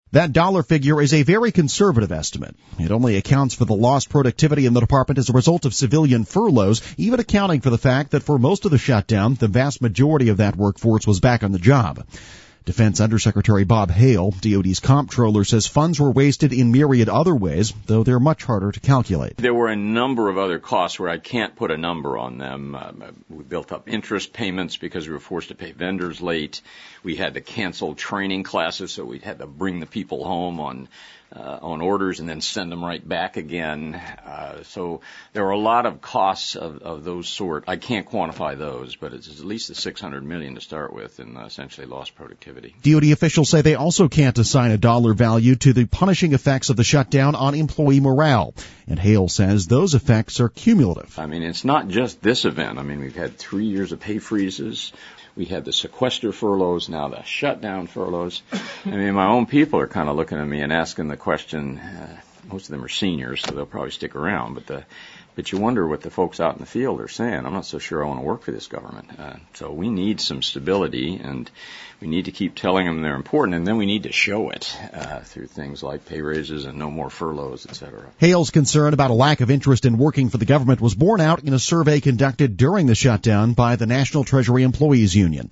That dollar figure is a very conservative estimate. It only accounts for the lost productivity in the department as a result of civilian furloughs, even accounting for the fact that for most of the shutdown, the vast majority of that workforce was back on the job. Defense Undersecretary Bob Hale, DoD's comptroller, says funds were wasted in myriad other ways, though they're much harder to calculate. There were a number of other costs where I can't put a number on them. We built up interest payments because we were forced to pay vendors late. We had to cancel training classes, so we had to bring the people home on orders and then send them right back again. So there are a lot of costs of those sort. I can't quantify those, but it's at least the $600 million to start with in essentially lost productivity. DoD officials say they also can't assign a dollar value to the punishing effects of the shutdown on employee morale. And Hale says those effects are cumulative. I mean, it's not just this event. I mean, we've had 3 years of pay freezes. We had the sequester furloughs, now the shutdown furloughs. I mean, my own people are kind of looking at me and asking the question. Most of them are seniors, so they'll probably stick around. But you wonder what the folks out in the field are saying. I'm not so sure I want to work for this government. So we need some stability, and we need to keep telling them they're important, and then we need to show it through things like pay raises and no more furloughs, et cetera. Hale's concern about a lack of interest in working for the government was borne out in a survey conducted during the shutdown by the National Treasury Employees Union.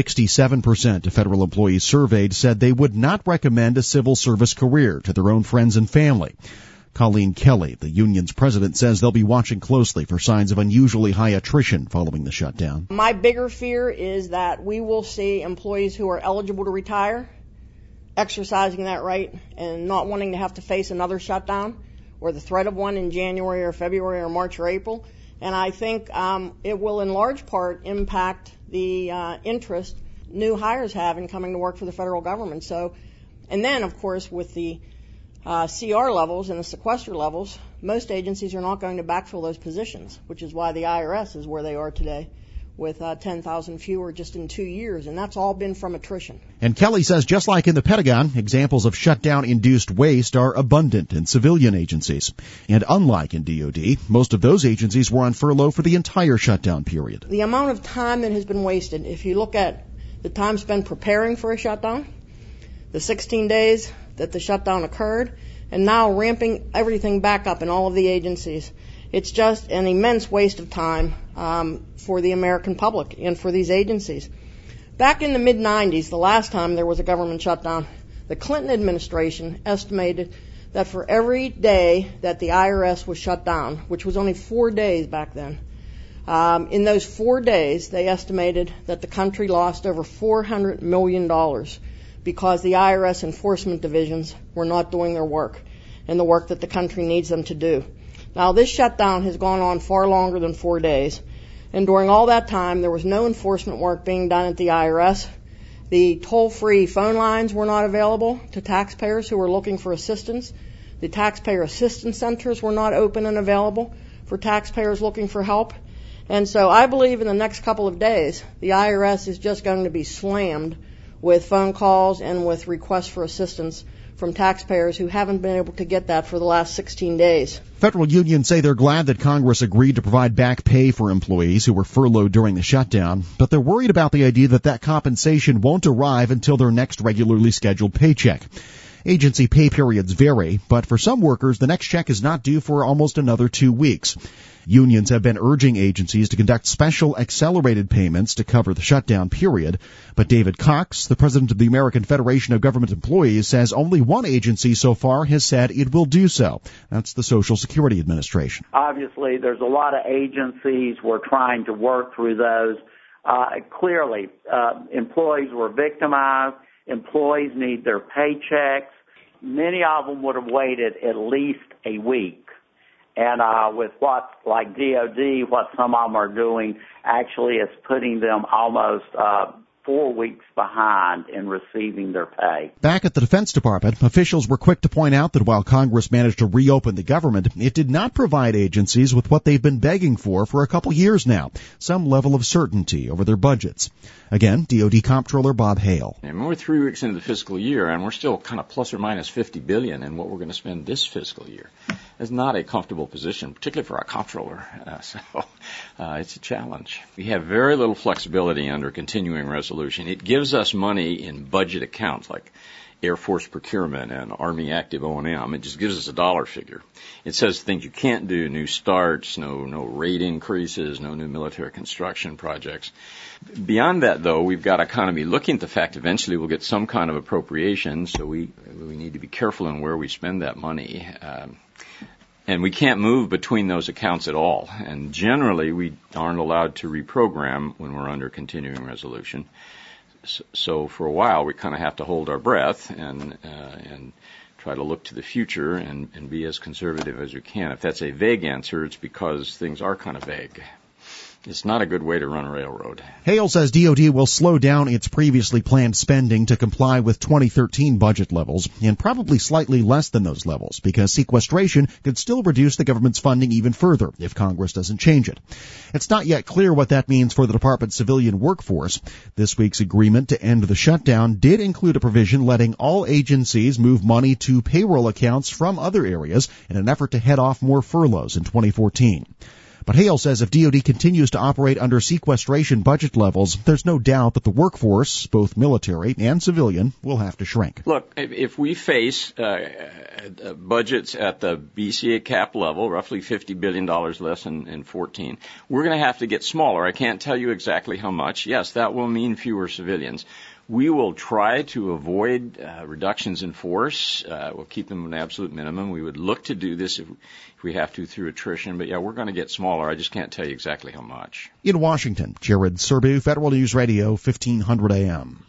67% of federal employees surveyed said they would not recommend a civil service career to their own friends and family. Colleen Kelly, the union's president, says they'll be watching closely for signs of unusually high attrition following the shutdown. My bigger fear is that we will see employees who are eligible to retire exercising that right and not wanting to have to face another shutdown or the threat of one in January or February or March or April. And I think it will in large part impact the interest new hires have in coming to work for the federal government. So, and then, of course, with the CR levels and the sequester levels, most agencies are not going to backfill those positions, which is why the IRS is where they are today with 10,000 fewer just in 2 years, and that's all been from attrition. And Kelly says just like in the Pentagon, examples of shutdown-induced waste are abundant in civilian agencies. And unlike in DoD, most of those agencies were on furlough for the entire shutdown period. The amount of time that has been wasted, if you look at the time spent preparing for a shutdown, the 16 days that the shutdown occurred, and now ramping everything back up in all of the agencies. It's just an immense waste of time for the American public and for these agencies. Back in the mid-'90s, the last time there was a government shutdown, the Clinton administration estimated that for every day that the IRS was shut down, which was only 4 days back then, in those 4 days they estimated that the country lost over $400 million because the IRS enforcement divisions were not doing their work and the work that the country needs them to do. Now, this shutdown has gone on far longer than 4 days, and during all that time, there was no enforcement work being done at the IRS. The toll-free phone lines were not available to taxpayers who were looking for assistance. The taxpayer assistance centers were not open and available for taxpayers looking for help. And so I believe in the next couple of days, the IRS is just going to be slammed with phone calls and with requests for assistance from taxpayers who haven't been able to get that for the last 16 days. Federal unions say they're glad that Congress agreed to provide back pay for employees who were furloughed during the shutdown, but they're worried about the idea that compensation won't arrive until their next regularly scheduled paycheck. Agency pay periods vary, but for some workers, the next check is not due for almost another 2 weeks. Unions have been urging agencies to conduct special accelerated payments to cover the shutdown period, but David Cox, the president of the American Federation of Government Employees, says only one agency so far has said it will do so. That's the Social Security Administration. Obviously, there's a lot of agencies. We're trying to work through those. Clearly, employees were victimized. Employees need their paychecks. Many of them would have waited at least a week. And with what, like DOD, what some of them are doing, actually is putting them almost 4 weeks behind in receiving their pay. Back at the Defense Department, officials were quick to point out that while Congress managed to reopen the government, it did not provide agencies with what they've been begging for a couple years now, some level of certainty over their budgets. Again, DoD Comptroller Bob Hale. And we're 3 weeks into the fiscal year, and we're still kind of plus or minus $50 billion in what we're going to spend this fiscal year. It's not a comfortable position, particularly for our comptroller. So it's a challenge. We have very little flexibility under continuing resolution. It gives us money in budget accounts like Air Force procurement and Army active O&M. It just gives us a dollar figure. It says things you can't do, new starts, no rate increases, no new military construction projects. Beyond that, though, we've got to kind of be looking at the fact eventually we'll get some kind of appropriation, so we need to be careful in where we spend that money. And we can't move between those accounts at all. And generally, we aren't allowed to reprogram when we're under continuing resolution. So for a while, we kind of have to hold our breath and try to look to the future and be as conservative as we can. If that's a vague answer, it's because things are kind of vague. It's not a good way to run a railroad. Hale says DOD will slow down its previously planned spending to comply with 2013 budget levels, and probably slightly less than those levels, because sequestration could still reduce the government's funding even further if Congress doesn't change it. It's not yet clear what that means for the department's civilian workforce. This week's agreement to end the shutdown did include a provision letting all agencies move money to payroll accounts from other areas in an effort to head off more furloughs in 2014. But Hale says if DOD continues to operate under sequestration budget levels, there's no doubt that the workforce, both military and civilian, will have to shrink. Look, if we face budgets at the BCA cap level, roughly $50 billion less in 14, we're going to have to get smaller. I can't tell you exactly how much. Yes, that will mean fewer civilians. We will try to avoid reductions in force. We'll keep them at an absolute minimum. We would look to do this if we have to through attrition. But, yeah, we're going to get smaller. I just can't tell you exactly how much. In Washington, Jared Serbu, Federal News Radio, 1500 AM.